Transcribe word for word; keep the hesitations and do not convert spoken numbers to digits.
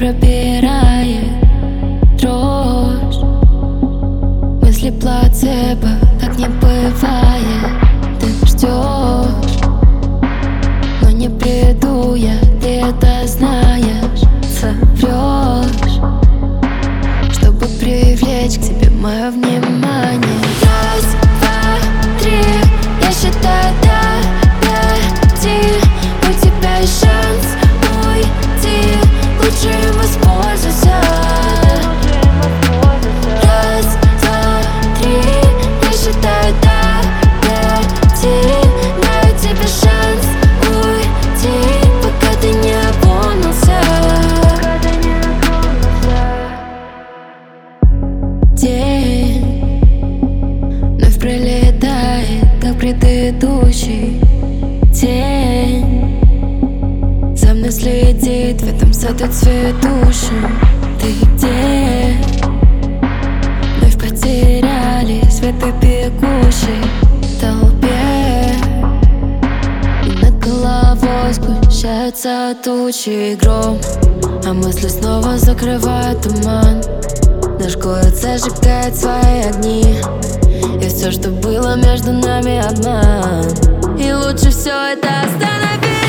пробирает дрожь. Мысли плацебо, как не бывает. Ты ждешь, но не приду я, ты это знаешь. Соврешь, чтобы привлечь к тебе мое внимание. Раз, два, три, я считаю до пяти. У тебя есть шанс уйти, лучше им воспользуйся. Раз, два, три, я считаю до пяти. Даю тебе шанс уйти, пока ты не опомнился. День вновь пролетает, как предыдущий. Тень за мной следит в этом саду цветущем. Ты где? Вновь потерялись в этой бегущей толпе. И над головой сгущаются тучи и гром, а мысли снова закрывают туман. Наш город зажигает свои огни, и все, что было между нами, обман. И лучше все это остановить.